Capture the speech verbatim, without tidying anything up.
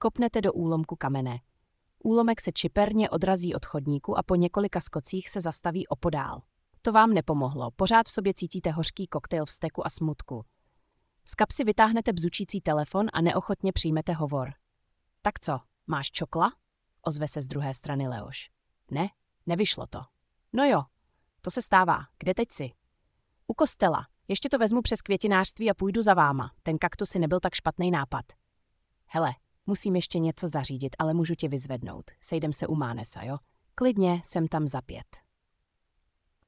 Kopnete do úlomku kamene. Úlomek se čiperně odrazí od chodníku a po několika skocích se zastaví opodál. To vám nepomohlo, pořád v sobě cítíte hořký koktejl vzteku a smutku. Z kapsy vytáhnete bzučící telefon a neochotně přijmete hovor. Tak co, máš čokla? Ozve se z druhé strany Leoš. Ne, nevyšlo to. No jo, to se stává. Kde teď jsi? U kostela. Ještě to vezmu přes květinářství a půjdu za váma. Ten kaktus si nebyl tak špatný nápad. Hele, musím ještě něco zařídit, ale můžu tě vyzvednout. Sejdem se u Mánesa, jo? Klidně, jsem tam za pět.